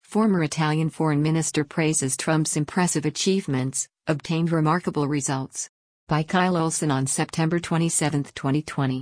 Former Italian foreign minister praises Trump's impressive achievements, obtained remarkable results. By Kyle Olson on September 27, 2020.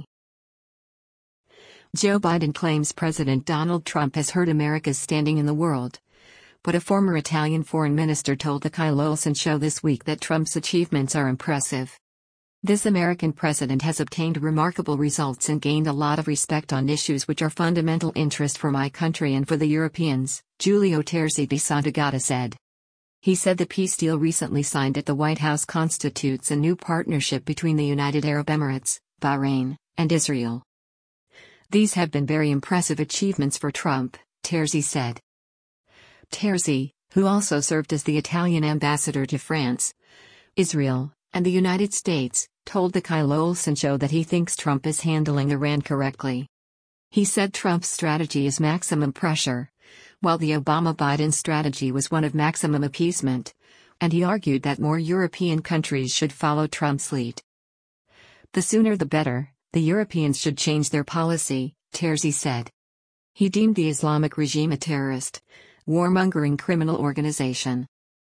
Joe Biden claims President Donald Trump has hurt America's standing in the world. But a former Italian foreign minister told the Kyle Olson Show this week that Trump's achievements are impressive. This American president has obtained remarkable results and gained a lot of respect on issues which are fundamental interest for my country and for the Europeans, Giulio Terzi di Santagata said. He said the peace deal recently signed at the White House constitutes a new partnership between the United Arab Emirates, Bahrain, and Israel. These have been very impressive achievements for Trump, Terzi said. Terzi, who also served as the Italian ambassador to France, Israel, and the United States, told the Kyle Olson Show that he thinks Trump is handling Iran correctly. He said Trump's strategy is maximum pressure, while the Obama-Biden strategy was one of maximum appeasement, and he argued that more European countries should follow Trump's lead. The sooner the better, the Europeans should change their policy, Terzi said. He deemed the Islamic regime a terrorist, warmongering criminal organization.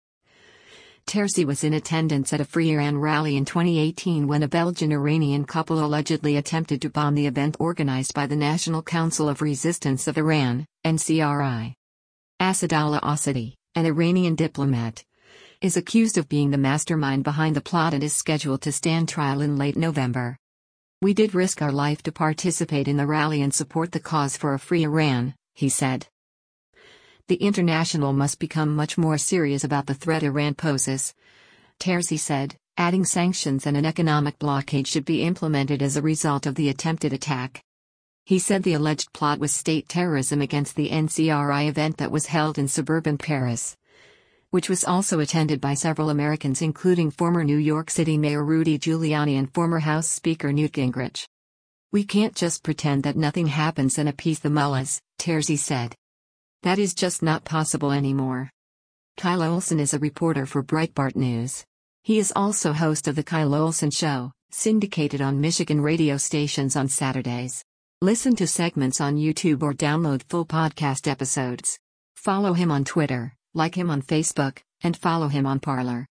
Terzi was in attendance at a Free Iran rally in 2018 when a Belgian-Iranian couple allegedly attempted to bomb the event organized by the National Council of Resistance of Iran, NCRI. Asadullah Assadi, an Iranian diplomat, is accused of being the mastermind behind the plot and is scheduled to stand trial in late November. We did risk our life to participate in the rally and support the cause for a free Iran, he said. The International must become much more serious about the threat Iran poses, Terzi said, adding sanctions and an economic blockade should be implemented as a result of the attempted attack. He said the alleged plot was state terrorism against the NCRI event that was held in suburban Paris, which was also attended by several Americans including former New York City Mayor Rudy Giuliani and former House Speaker Newt Gingrich. We can't just pretend that nothing happens and appease the mullahs, Terzi said. That is just not possible anymore. Kyle Olson is a reporter for Breitbart News. He is also host of the Kyle Olson Show, syndicated on Michigan radio stations on Saturdays. Listen to segments on YouTube or download full podcast episodes. Follow him on Twitter, like him on Facebook, and follow him on Parler.